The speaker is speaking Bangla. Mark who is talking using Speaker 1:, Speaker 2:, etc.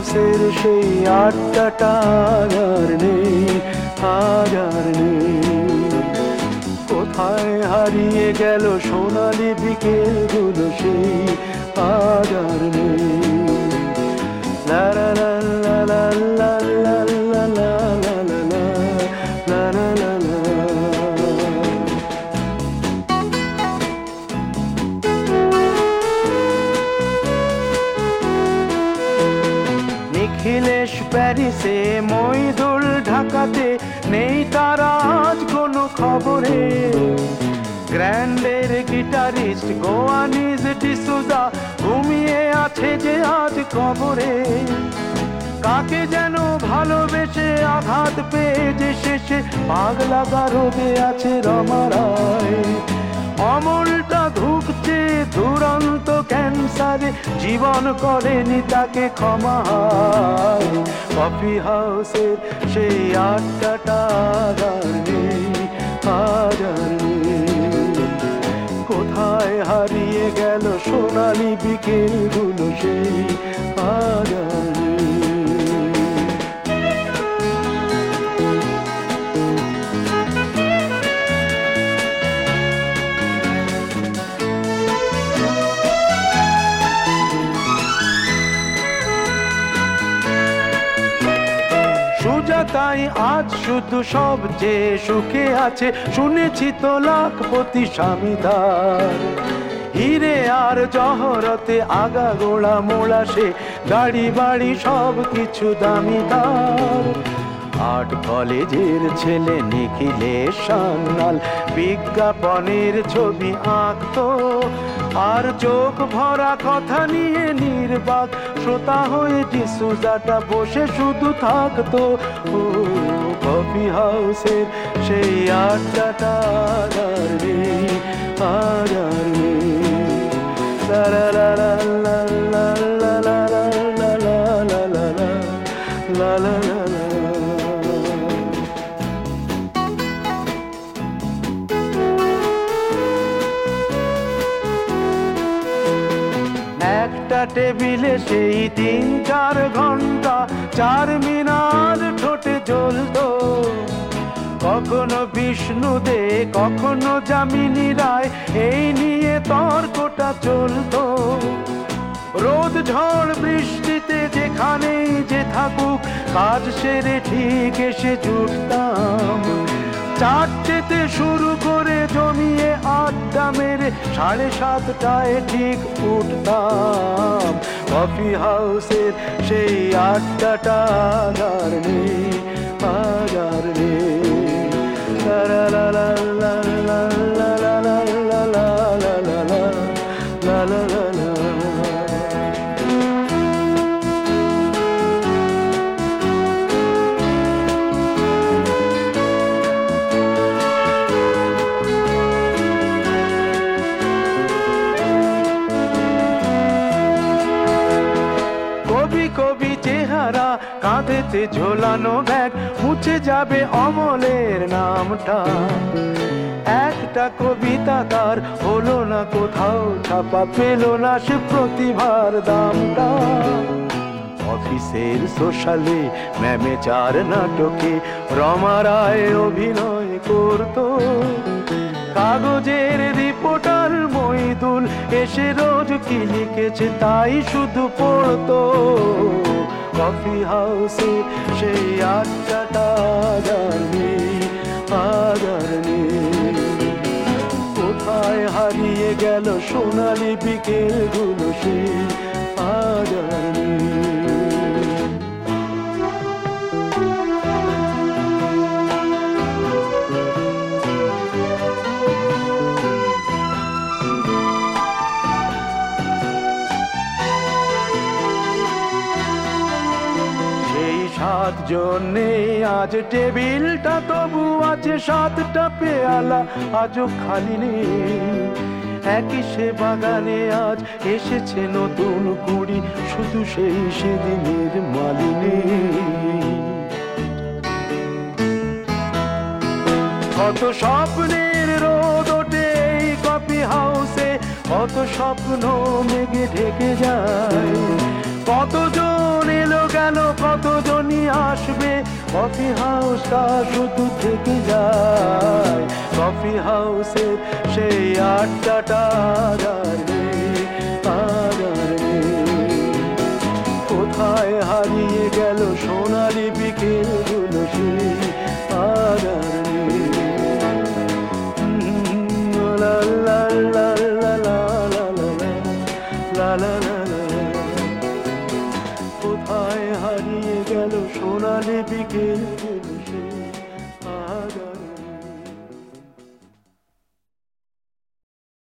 Speaker 1: হাউসের সেই আড্ডাটা আর নেই, আজ আর নেই। কোথায় হারিয়ে গেল সোনালি বিকেলগুলো সেই আজ আর নেই। লা লা লা লা লা লা লা লা লা লা লা লা লা লা। নিখিলেশ প্যারিসে, মইদুল ঢাকাতে, নেই তারা আজ কোনো খবরে। গ্র্যান্ডের গিটারিস্ট গোয়ানিজ ডিসুজা ঘুমিয়ে আছে যে আজ কবরে। কাকে যেন ভালোবেসে আঘাত পেয়ে যে শেষে পাগলা গারদে আছে রমা রায়। অমলটা ধুকছে দুরন্ত ক্যান্সারে, জীবন করেনি তাকে ক্ষমা। কফি হাউসের সেই আড্ডাটা আর নেই, আজ আর নেই। কোথায় হারিয়ে গেল সোনালি বিকেলগুলো সেই আজ আর নেই। তাই আজ শুধু সবচেয়ে সুখে আছে, শুনেছি তো লাখপতি স্বামীদার। হিরে আর জহরতে আগা গোড়া মোড়া সে, গাড়ি বাড়ি সব কিছু দামি তার। আর্ট কলেজের ছেলে নিখিলেশ সান্যাল বিজ্ঞাপনের ছবি আঁকতো, আর চোখ ভরা কথা নিয়ে নির্বাক শ্রোতা হয়ে ডিসুজাটা বসে শুধু থাকতো। ও কফি হাউসের সেই আড্ডাটা আর নেই, আর নেই। লা লা লা লা লা লা লা লা লা লা লা লা লা লা। একটা টেবিলে সেই 3-4 ঘন্টা চার মিনার ঠোঁটে জ্বলতো। কখনো বিষ্ণু দে, কখনো যামিনী রায়, এই নিয়ে তর্কটা চলতো। রোদ ঝড় বৃষ্টিতে যেখানেই যে থাকুক, কাজ সেরে ঠিক এসে জুটতাম। 4টেতে শুরু করে জমিয়ে আড্ডা মেরে 7:30টায় ঠিক উঠতাম। কফি হাউসের সেই আড্ডাটা আর নেই, আজ আর নেই। লা লা লা লা লা লা লা লা লা লা লা লা লা লা। কবি চেহারা, কাঁধেতে ঝোলানো ব্যাগ, মুছে যাবে অমলের নামটা। একটা কবিতা তার হলো না কোথাও ছাপা, পেল না সে প্রতিভার দামটা। অফিসের সোশ্যালে, ম্যামেচার নাটকে রমা রায় অভিনয় করতো। কাগজের রিপোর্টার মইদুল এসে রোজ কি লিখেছে তাই শুধু পড়তো। কফি হাউসে সেই আড্ডাটা আর নেই, আজ আর নেই। কোথায় হারিয়ে গেল সোনালি বিকেলগুলো সেই আজ আর নেই। জন্যে আজ টেবিলটা তবু আছে, 7টা পেয়ালা আজও খালি নেই। একই সে বাগানে আজ এসেছে নতুন কুড়ি, শুধু সেই সেদিনের মালিনী। কত স্বপ্নের রোদ ওঠে এই কফি হাউসে, কত স্বপ্ন মেঘে ঢেকে যায়। কতজন এলো গেল, কতজনই আসবে, কফি হাউসটা শুধু থেকে যায়। কফি হাউসের সেই আড্ডাটা আর নেই, আর নেই। কোথায় হারিয়ে গেল সোনালি বিকেলগুলো, সেই আর নেই। লা লা লা লা লা লা লা লা লা। কোথায় হারিয়ে গেল সোনালি বিকেলগুলো, সেই